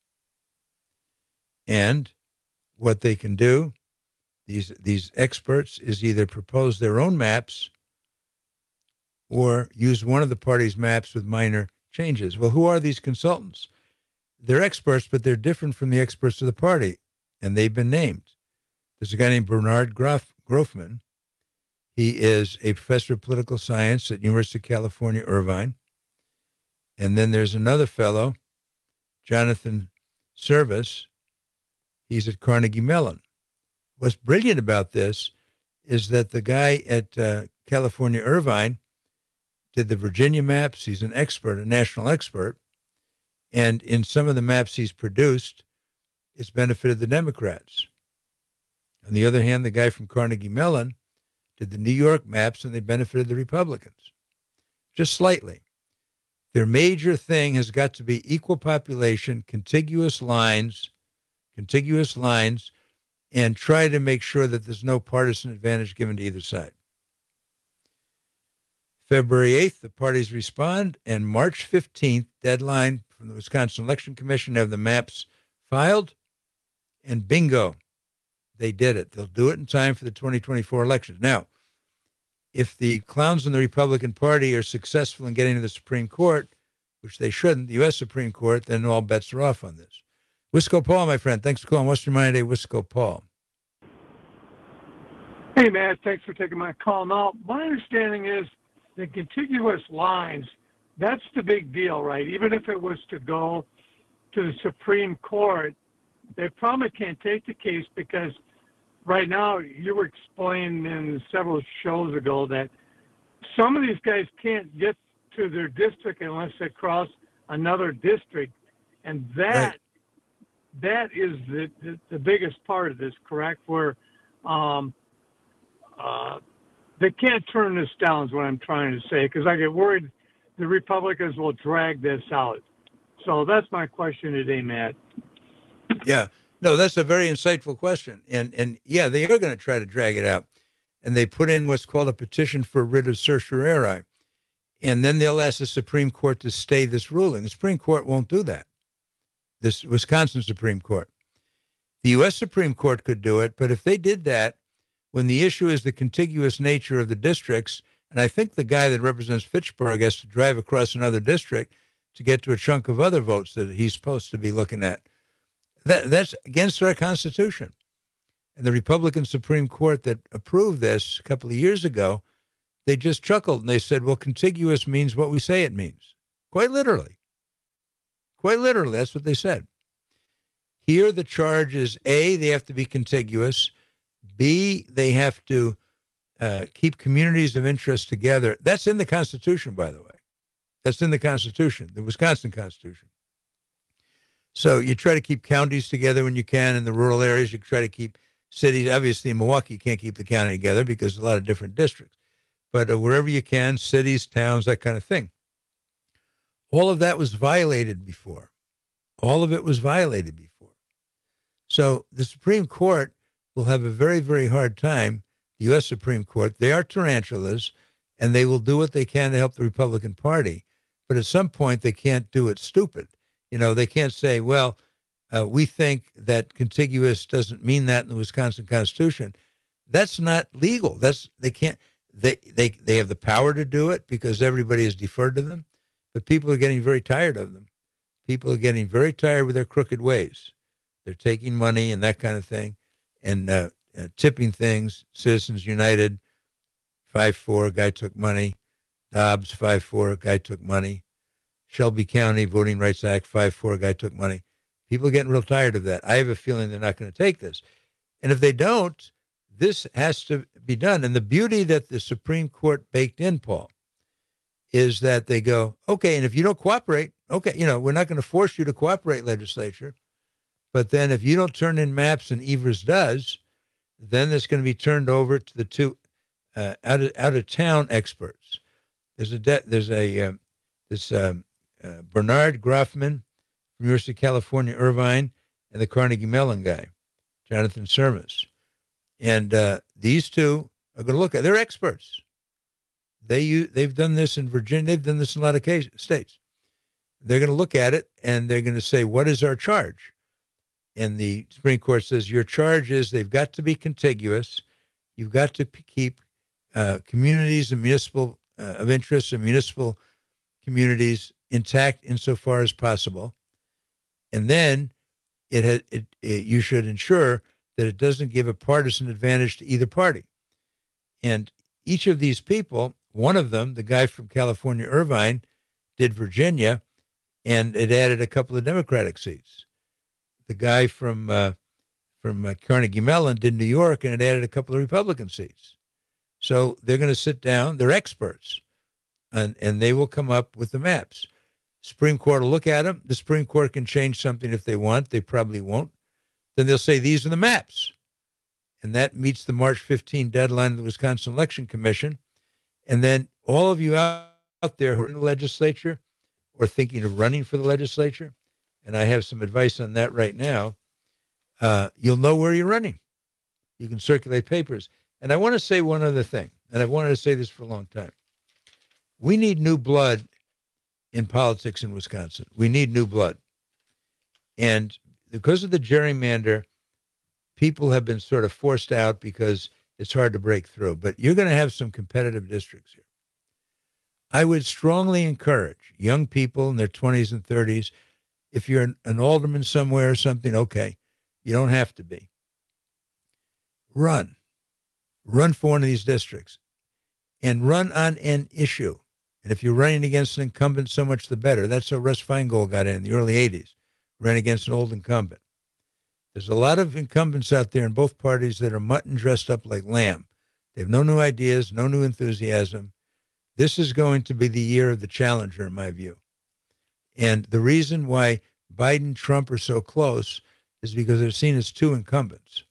And what they can do, these these experts, is either propose their own maps or use one of the party's maps with minor changes. Well, who are these consultants? They're experts, but they're different from the experts of the party, and they've been named. There's a guy named Bernard Grof, Grofman. He is a professor of political science at University of California, Irvine. And then there's another fellow, Jonathan Service. He's at Carnegie Mellon. What's brilliant about this is that the guy at uh, California, Irvine, did the Virginia maps. He's an expert, a national expert. And in some of the maps he's produced, it's benefited the Democrats. On the other hand, the guy from Carnegie Mellon did the New York maps, and they benefited the Republicans, just slightly. Their major thing has got to be equal population, contiguous lines, contiguous lines, and try to make sure that there's no partisan advantage given to either side. February eighth, the parties respond, and March fifteenth, deadline from the Wisconsin Election Commission, have the maps filed, and bingo, they did it. They'll do it in time for the twenty twenty-four elections. Now, if the clowns in the Republican Party are successful in getting to the Supreme Court, which they shouldn't, the U S Supreme Court, then all bets are off on this. Wisco Paul, my friend, thanks for calling. What's your mind today, Wisco Paul? Hey, Matt, thanks for taking my call. Now, my understanding is the contiguous lines, that's the big deal, right? Even if it was to go to the Supreme Court, they probably can't take the case because right now you were explaining in several shows ago that some of these guys can't get to their district unless they cross another district. And that right. that is the, the, the biggest part of this, correct? Where um, uh, they can't turn this down is what I'm trying to say, because I get worried the Republicans will drag this out. So that's my question today, Matt. Yeah, no, that's a very insightful question. And, and yeah, they are going to try to drag it out. And they put in what's called a petition for writ of certiorari. And then they'll ask the Supreme Court to stay this ruling. The Supreme Court won't do that. This Wisconsin Supreme Court. The U S Supreme Court could do it, but if they did that, when the issue is the contiguous nature of the districts, and I think the guy that represents Fitchburg has to drive across another district to get to a chunk of other votes that he's supposed to be looking at. That, that's against our Constitution. And the Republican Supreme Court that approved this a couple of years ago, they just chuckled and they said, well, contiguous means what we say it means. Quite literally. Quite literally, that's what they said. Here, the charge is A, they have to be contiguous. B, they have to uh, keep communities of interest together. That's in the Constitution, by the way. That's in the Constitution, the Wisconsin Constitution. So you try to keep counties together when you can in the rural areas. You try to keep cities. Obviously, in Milwaukee, you can't keep the county together because there's a lot of different districts. But uh, wherever you can, cities, towns, that kind of thing. All of that was violated before. All of it was violated before. So the Supreme Court will have a very, very hard time, the U S Supreme Court. They are tarantulas, and they will do what they can to help the Republican Party. But at some point, they can't do it stupid. You know, they can't say, well, uh, we think that contiguous doesn't mean that in the Wisconsin Constitution. That's not legal. That's they can't. They they they have the power to do it because everybody has deferred to them. But people are getting very tired of them. People are getting very tired with their crooked ways. They're taking money and that kind of thing, and uh, uh, tipping things. Citizens United, five four, guy took money. Dobbs, five four, guy took money. Shelby County Voting Rights Act, five four, guy took money. People are getting real tired of that. I have a feeling they're not going to take this. And if they don't, this has to be done. And the beauty that the Supreme Court baked in, Paul, is that they go, okay, and if you don't cooperate, okay, you know, we're not going to force you to cooperate, legislature. But then if you don't turn in maps and Evers does, Then it's going to be turned over to the two uh, out of out of town experts. There's a de- there's a um, this um, uh, Bernard Grafman from University of California, Irvine, and the Carnegie Mellon guy, Jonathan Sermas, and uh, these two are going to look at. They're experts. They use, they've done this in Virginia. They've done this in a lot of case, states. They're going to look at it and they're going to say, "What is our charge?" And the Supreme Court says, "Your charge is they've got to be contiguous. You've got to p- keep uh, communities and municipal uh, of interest and municipal communities intact insofar as possible. And then it, ha- it, it you should ensure that it doesn't give a partisan advantage to either party." And each of these people, one of them, the guy from California, Irvine, did Virginia, and it added a couple of Democratic seats. The guy from uh, from uh, Carnegie Mellon did New York, and it added a couple of Republican seats. So they're going to sit down. They're experts, and, and they will come up with the maps. Supreme Court will look at them. The Supreme Court can change something if they want. They probably won't. Then they'll say, these are the maps. And that meets the March fifteenth deadline of the Wisconsin Election Commission. And then all of you out, out there who are in the legislature or thinking of running for the legislature, and I have some advice on that right now, uh, you'll know where you're running. You can circulate papers. And I want to say one other thing, and I've wanted to say this for a long time. We need new blood in politics in Wisconsin. We need new blood. And because of the gerrymander, people have been sort of forced out because it's hard to break through. But you're going to have some competitive districts here. I would strongly encourage young people in their twenties and thirties, if you're an, an alderman somewhere or something, okay, you don't have to be. Run. Run for one of these districts and run on an issue. And if you're running against an incumbent, so much the better. That's how Russ Feingold got in in the early eighties, ran against an old incumbent. There's a lot of incumbents out there in both parties that are mutton dressed up like lamb. They have no new ideas, no new enthusiasm. This is going to be the year of the challenger, in my view. And the reason why Biden and Trump are so close is because they're seen as two incumbents.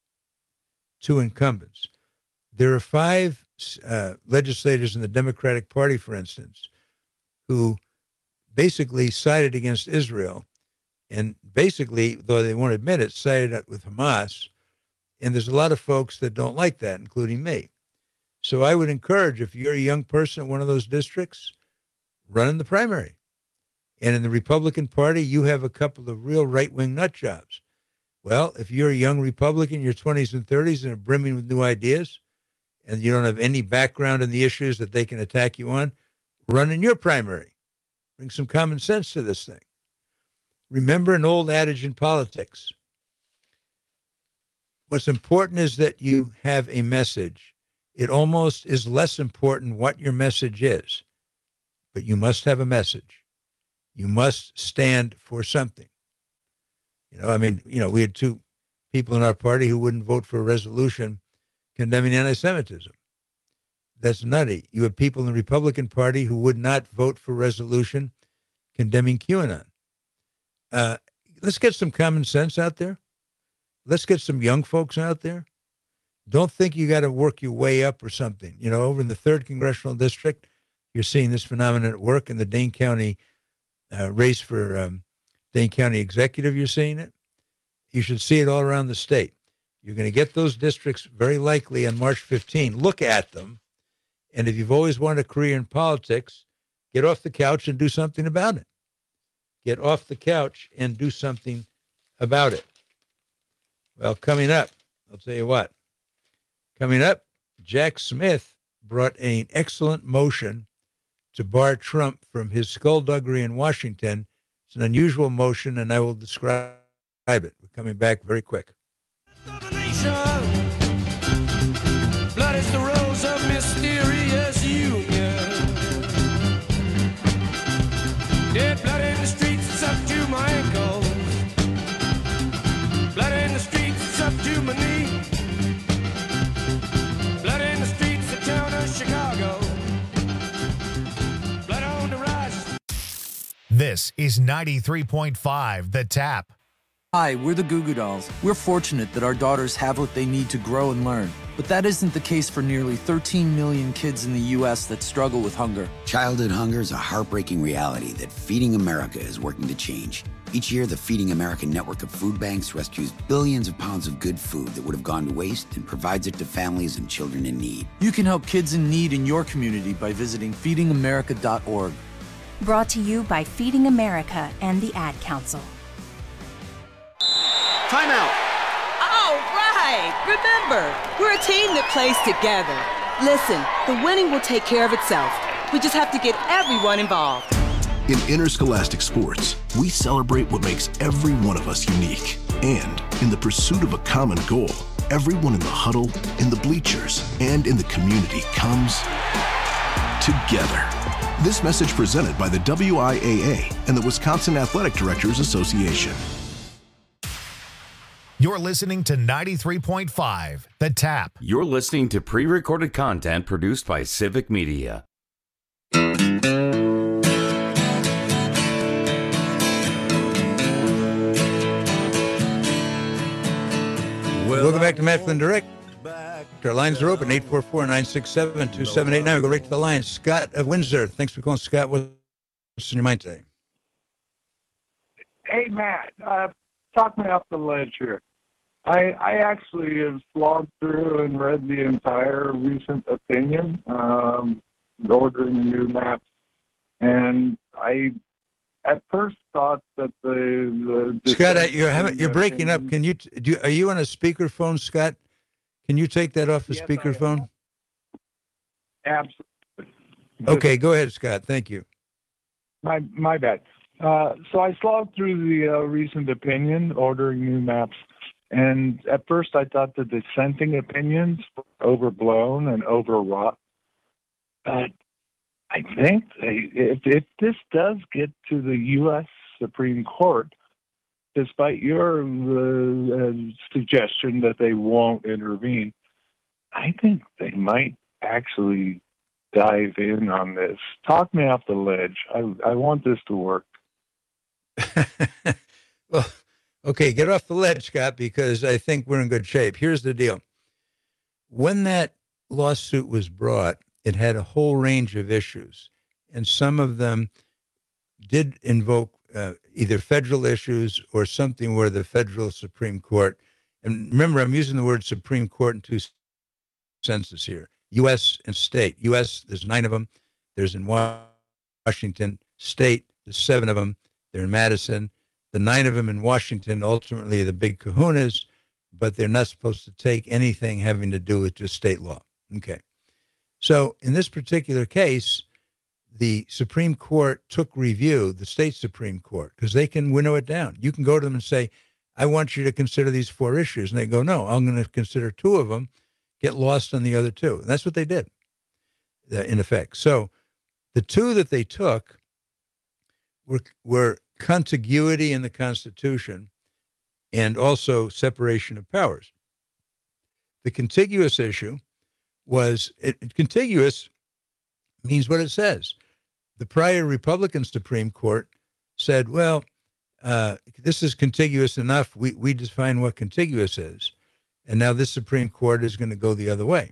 Two incumbents. There are five uh, legislators in the Democratic Party, for instance, who basically sided against Israel and basically, though they won't admit it, sided with Hamas. And there's a lot of folks that don't like that, including me. So I would encourage, if you're a young person in one of those districts, run in the primary. And in the Republican Party, you have a couple of real right-wing nut jobs. Well, if you're a young Republican in your twenties and thirties and are brimming with new ideas, and you don't have any background in the issues that they can attack you on, run in your primary. Bring some common sense to this thing. Remember an old adage in politics. What's important is that you have a message. It almost is less important what your message is, but you must have a message. You must stand for something. You know, I mean, you know, we had two people in our party who wouldn't vote for a resolution condemning anti-Semitism. That's nutty. You have people in the Republican Party who would not vote for a resolution condemning QAnon. Uh, let's get some common sense out there. Let's get some young folks out there. Don't think you got to work your way up or something. You know, over in the third Congressional District, you're seeing this phenomenon at work in the Dane County uh, race for um, Dane County Executive. You're seeing it. You should see it all around the state. You're going to get those districts very likely on March fifteenth. Look at them. And if you've always wanted a career in politics, get off the couch and do something about it. Get off the couch and do something about it. Well, coming up, I'll tell you what. Coming up, Jack Smith brought an excellent motion to bar Trump from his skullduggery in Washington. It's an unusual motion, and I will describe it. We're coming back very quick. Blood is the rose of mysterious union. Dead blood in the streets, it's up to my ankles. Blood in the streets, it's up to my knee. Blood in the streets, the town of Chicago. Blood on the rise. This is ninety-three point five The Tap. Hi, we're the Goo Goo Dolls. We're fortunate that our daughters have what they need to grow and learn. But that isn't the case for nearly thirteen million kids in the U S that struggle with hunger. Childhood hunger is a heartbreaking reality that Feeding America is working to change. Each year, the Feeding America network of food banks rescues billions of pounds of good food that would have gone to waste and provides it to families and children in need. You can help kids in need in your community by visiting feeding america dot org. Brought to you by Feeding America and the Ad Council. Timeout. All right. Remember, we're a team that plays together. Listen, the winning will take care of itself. We just have to get everyone involved. In interscholastic sports, we celebrate what makes every one of us unique. And in the pursuit of a common goal, everyone in the huddle, in the bleachers, and in the community comes together. This message presented by the W I A A and the Wisconsin Athletic Directors Association. You're listening to ninety-three point five, The Tap. You're listening to pre-recorded content produced by Civic Media. Welcome back to Matt Flynn Direct. Our lines are open, eight four four, nine six seven, two seven eight nine. We go right to the line. Scott of Windsor. Thanks for calling, Scott. What's on your mind today? Hey, Matt. Uh, talk me off the ledge here. I, I actually have logged through and read the entire recent opinion, um, ordering new maps, and I at first thought that the, the Scott, I, you're having, you're breaking up. Can you do? Are you on a speakerphone, Scott? Can you take that off the yes, speakerphone? Absolutely. Okay, go ahead, Scott. Thank you. My my bad. Uh, so I slogged through the uh, recent opinion, ordering new maps, and at first I thought the dissenting opinions were overblown and overwrought. But I think they, if, if this does get to the U S Supreme Court, despite your uh, suggestion that they won't intervene, I think they might actually dive in on this. Talk me off the ledge. I, I want this to work. Well, okay, get off the ledge, Scott, because I think we're in good shape. Here's the deal. When that lawsuit was brought, it had a whole range of issues, and some of them did invoke uh, either federal issues or something where the federal Supreme Court, and remember, I'm using the word Supreme Court in two senses here, U S and state. U S, there's nine of them. There's in Washington. State, there's seven of them. They're in Madison. The nine of them in Washington, ultimately the big kahunas, but they're not supposed to take anything having to do with just state law. Okay. So in this particular case, the Supreme Court took review, the state Supreme Court, because they can winnow it down. You can go to them and say, I want you to consider these four issues. And they go, no, I'm going to consider two of them, get lost on the other two. And that's what they did, uh, in effect. So the two that they took were, were contiguity in the Constitution and also separation of powers. The contiguous issue was, it, it, contiguous means what it says. The prior Republican Supreme Court said, well, uh, this is contiguous enough. We, we define what contiguous is. And now this Supreme Court is going to go the other way.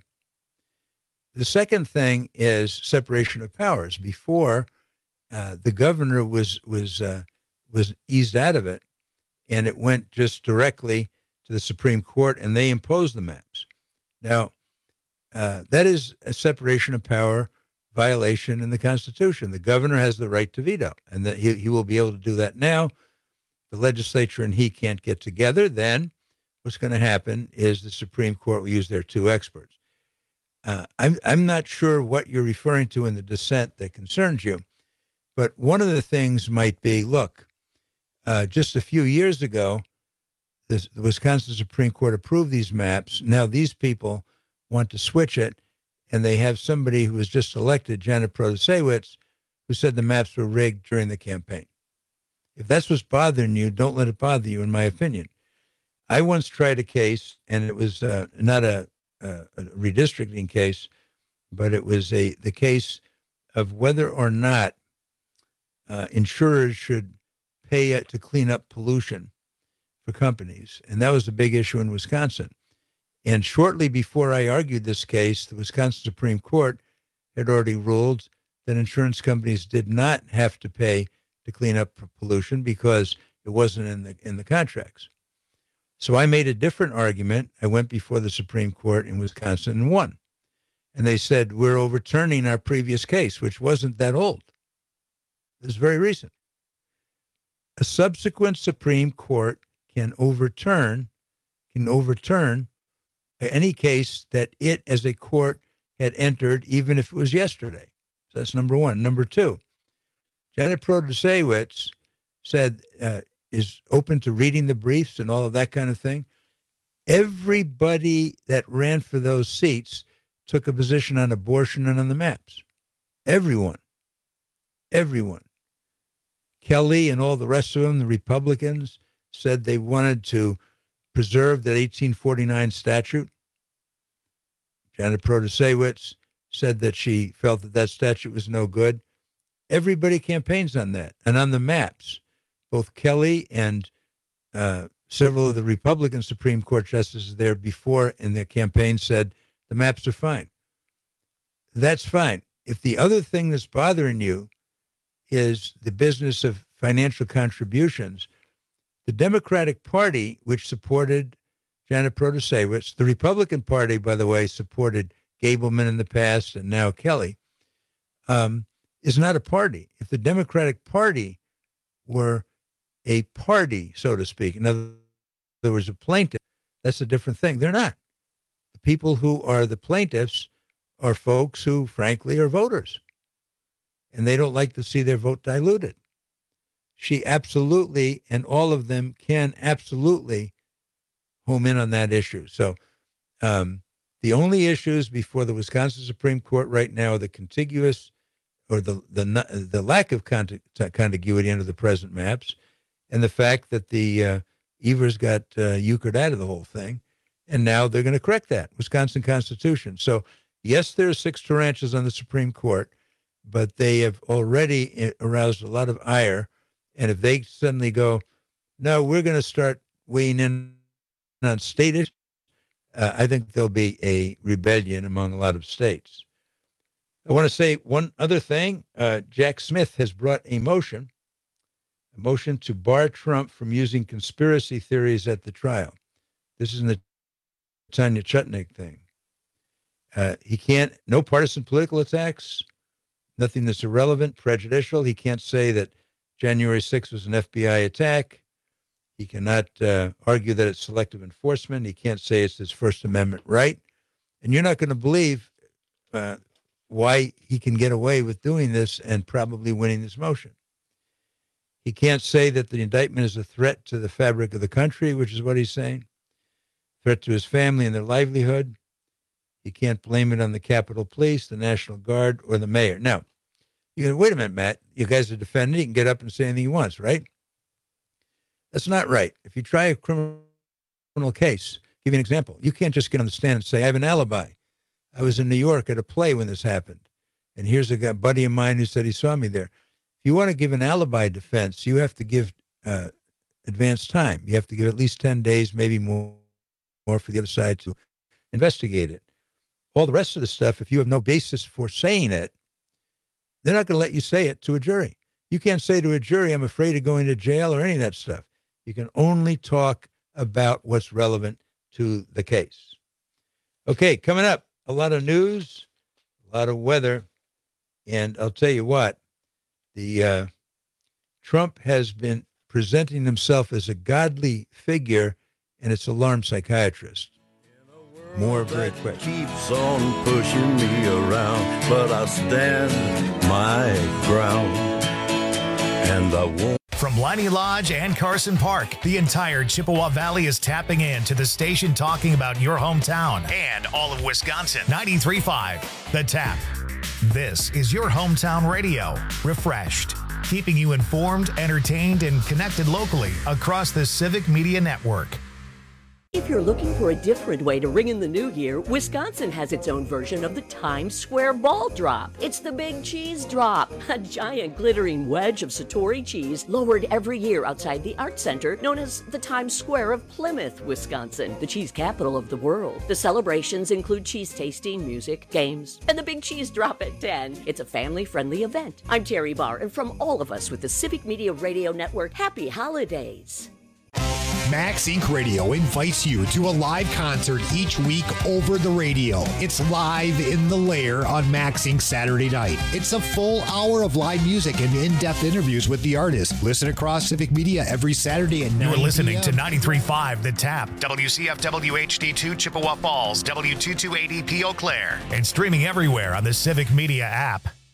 The second thing is separation of powers. Before, uh, the governor was was uh, was eased out of it, and it went just directly to the Supreme Court, and they imposed the maps. Now, uh, that is a separation of power violation in the Constitution. The governor has the right to veto, and that he, he will be able to do that now. The legislature and he can't get together. Then what's going to happen is the Supreme Court will use their two experts. Uh, I'm I'm not sure what you're referring to in the dissent that concerns you, but one of the things might be, look, uh, just a few years ago, this, the Wisconsin Supreme Court approved these maps. Now these people want to switch it, and they have somebody who was just elected, Janet Protasiewicz, who said the maps were rigged during the campaign. If that's what's bothering you, don't let it bother you, in my opinion. I once tried a case, and it was uh, not a, a, a redistricting case, but it was a the case of whether or not uh, insurers should pay it to clean up pollution for companies. And that was a big issue in Wisconsin. And shortly before I argued this case, the Wisconsin Supreme Court had already ruled that insurance companies did not have to pay to clean up pollution because it wasn't in the in the contracts. So I made a different argument. I went before the Supreme Court in Wisconsin and won. And they said, we're overturning our previous case, which wasn't that old. It was very recent. A subsequent Supreme Court can overturn, can overturn any case that it as a court had entered, even if it was yesterday. So that's number one. Number two, Janet Protasiewicz said, uh, is open to reading the briefs and all of that kind of thing. Everybody that ran for those seats took a position on abortion and on the maps. Everyone. Everyone. Kelly and all the rest of them, the Republicans, said they wanted to preserve that eighteen forty-nine statute. Janet Protasiewicz said that she felt that that statute was no good. Everybody campaigns on that. And on the maps, both Kelly and uh, several of the Republican Supreme Court justices there before in their campaign said the maps are fine. That's fine. If the other thing that's bothering you is the business of financial contributions, the Democratic Party, which supported Janet Protasiewicz, the Republican Party, by the way, supported Gableman in the past and now Kelly, um, is not a party. If the Democratic Party were a party, so to speak, in other words, a plaintiff, that's a different thing. They're not. The people who are the plaintiffs are folks who, frankly, are voters. And they don't like to see their vote diluted. She absolutely, and all of them can absolutely home in on that issue. So um, the only issues before the Wisconsin Supreme Court right now are the contiguous or the the, the lack of contig- contiguity under the present maps and the fact that the uh, Evers got uh, euchred out of the whole thing. And now they're going to correct that, Wisconsin Constitution. So, yes, there are six tarantulas on the Supreme Court, but they have already aroused a lot of ire. And if they suddenly go, no, we're going to start weighing in on state issues, uh, I think there'll be a rebellion among a lot of states. I want to say one other thing. Uh, Jack Smith has brought a motion, a motion to bar Trump from using conspiracy theories at the trial. This is in the Tanya Chutnik thing. Uh, he can't, no partisan political attacks, nothing that's irrelevant, prejudicial. He can't say that January sixth was an F B I attack. He cannot uh, argue that it's selective enforcement. He can't say it's his First Amendment right. And you're not going to believe uh, why he can get away with doing this and probably winning this motion. He can't say that the indictment is a threat to the fabric of the country, which is what he's saying. Threat to his family and their livelihood. He can't blame it on the Capitol Police, the National Guard, or the mayor. Now, you go, wait a minute, Matt. You guys are defending. He can get up and say anything he wants, right? That's not right. If you try a criminal case, I'll give you an example. You can't just get on the stand and say, I have an alibi. I was in New York at a play when this happened. And here's a guy, buddy of mine who said he saw me there. If you want to give an alibi defense, you have to give uh, advance time. You have to give at least ten days, maybe more. More for the other side to investigate it. All the rest of the stuff, if you have no basis for saying it, they're not going to let you say it to a jury. You can't say to a jury, I'm afraid of going to jail or any of that stuff. You can only talk about what's relevant to the case. Okay, coming up, a lot of news, a lot of weather, and I'll tell you what, the uh, Trump has been presenting himself as a godly figure, and it's alarm psychiatrist. More very quick. Keeps on pushing me around, but I stand my ground, and I won't. From Leinie Lodge and Carson Park, the entire Chippewa Valley is tapping in to the station talking about your hometown and all of Wisconsin. ninety-three point five, The Tap. This is your hometown radio, refreshed, keeping you informed, entertained, and connected locally across the Civic Media Network. If you're looking for a different way to ring in the new year, Wisconsin has its own version of the Times Square Ball Drop. It's the Big Cheese Drop, a giant glittering wedge of Satori cheese lowered every year outside the Art Center, known as the Times Square of Plymouth, Wisconsin, the cheese capital of the world. The celebrations include cheese tasting, music, games, and the Big Cheese Drop at ten. It's a family-friendly event. I'm Terry Barr, and from all of us with the Civic Media Radio Network, happy holidays. Max Incorporated. Radio invites you to a live concert each week over the radio. It's Live in the Lair on Max Incorporated. Saturday night. It's a full hour of live music and in-depth interviews with the artist. Listen across Civic Media every Saturday at nine You're listening p.m. to ninety-three point five The Tap, W C F W H D two Chippewa Falls, W two two eighty P Eau Claire, and streaming everywhere on the Civic Media app.